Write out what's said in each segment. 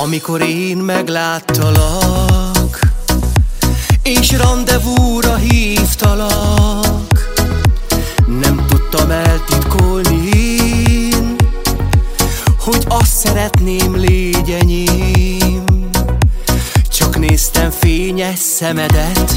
Amikor én megláttalak, és randevúra hívtalak, nem tudtam eltitkolni én, hogy azt szeretném, légy enyém. Csak néztem fényes szemedet,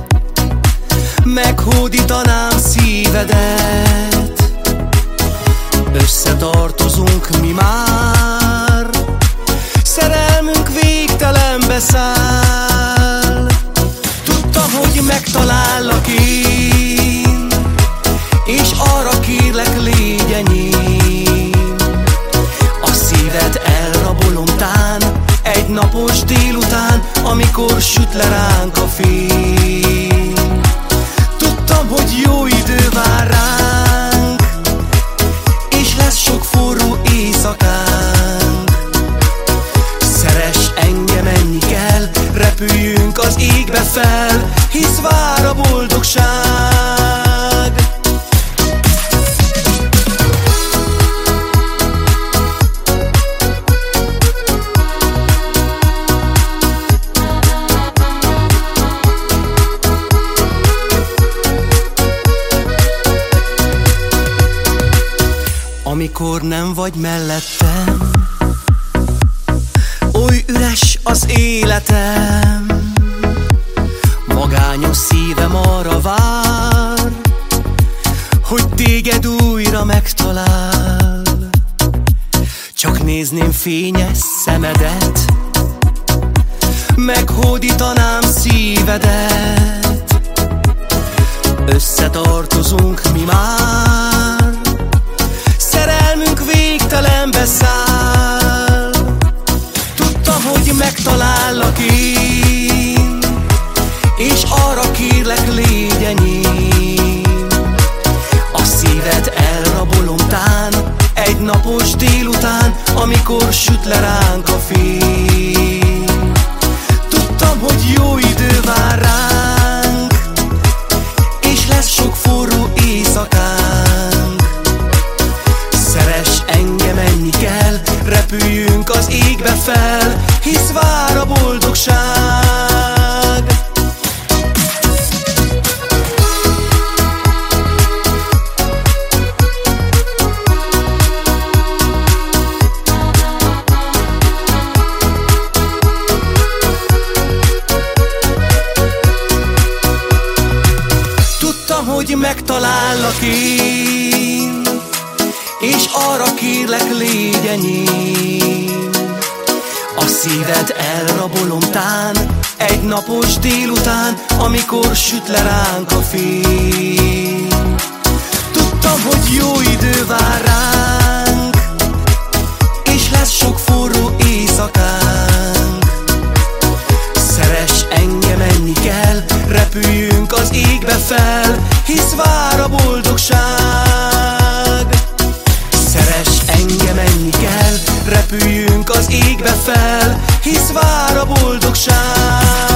meghódítanám szívedet. Összetartozunk mi már, szerelmünk végtelenbe száll. Tudtam, hogy megtalállak én, és arra kérlek, légy enyém. A szíved elrabolom tán, egy napos délután, amikor süt le ránk a fény. Tudtam, hogy jó idő vár ránk, és lesz sok forró éjszakánk. Szeress engem, ennyi kell, repüljünk az égbe fel, hisz vár a boldogság. Amikor nem vagy mellettem, oly üres az életem. Magányos szívem arra vár, hogy téged újra megtalál. Csak nézném fényes szemedet, meghódítanám szívedet. Összetartozunk mi már, szerelmünk végtelenbe száll. Tudtam, hogy megtalállak én, és arra kérlek, légy enyém. A szíved elrabolom tán, egy napos délután, amikor süt le ránk a fény. Tudtam, hogy jó idő vár ránk, és lesz sok forró éjszakánk. Szeress engem, ennyi kell, repüljünk az égbe fel, hisz vár a boldogság. Tudtam, hogy megtalállak én, és arra kérlek, légy enyém. A szíved elrabolom tán, egy napos délután, amikor süt le ránk a fény. Tudtam, hogy jó idő vár ránk, és lesz sok forró éjszakánk. Szeress engem, ennyi kell, repüljünk az égbe fel, hisz vár a boldogság. Szeress engem, ennyi kell, repüljünk az égbe fel, hisz vár a boldogság.